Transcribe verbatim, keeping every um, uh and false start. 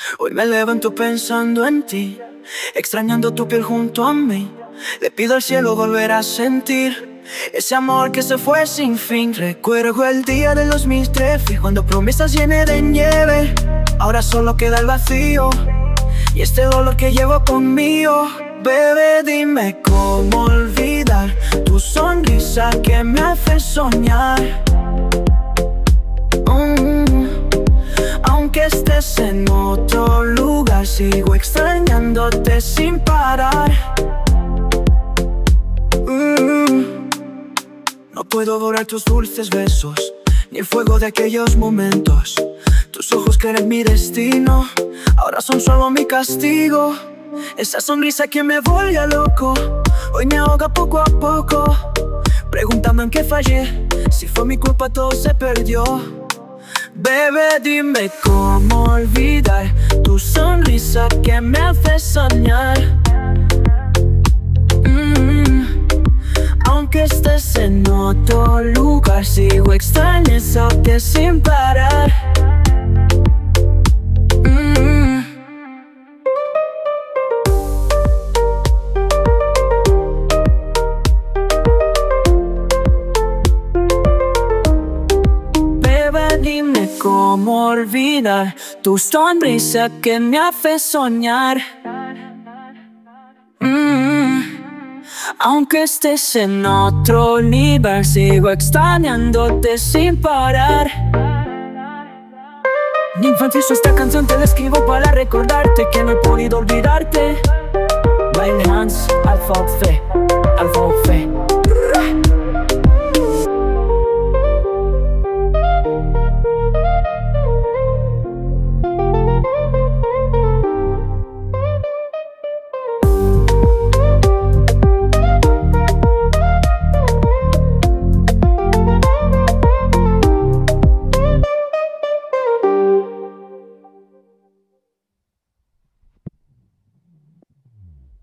Hoy me levanto pensando en ti, extrañando tu piel junto a mí. Le pido al cielo volver a sentir ese amor que se fue sin fin. Recuerdo el día del dos mil trece, cuando promesas llené de nieve. Ahora solo queda el vacío y este dolor que llevo conmigo. Bebé, dime cómo olvidar tu sonrisa que me hace soñar. mm. Aunque estés en otro lugar, sigo extrañándote sin parar. mm. No puedo borrar tus dulces besos, ni el fuego de aquellos momentos. Tus ojos que eran mi destino, ahora son solo mi castigo. Esa sonrisa que me volvía loco, hoy me ahoga poco a poco, preguntando en qué fallé, si fue mi culpa todo se perdió. Bebé, dime cómo olvidar tu sonrisa que me hace soñar. mm. Aunque estés en otro lugar, sigo extrañándote sin parar. Dime cómo olvidar tu sonrisa que me hace soñar. mm. Aunque estés en otro lugar, sigo extrañándote sin parar. Mi infancia hizo esta canción, te la escribo para recordarte que no he podido olvidarte. Baile Hans, Alfa Fe.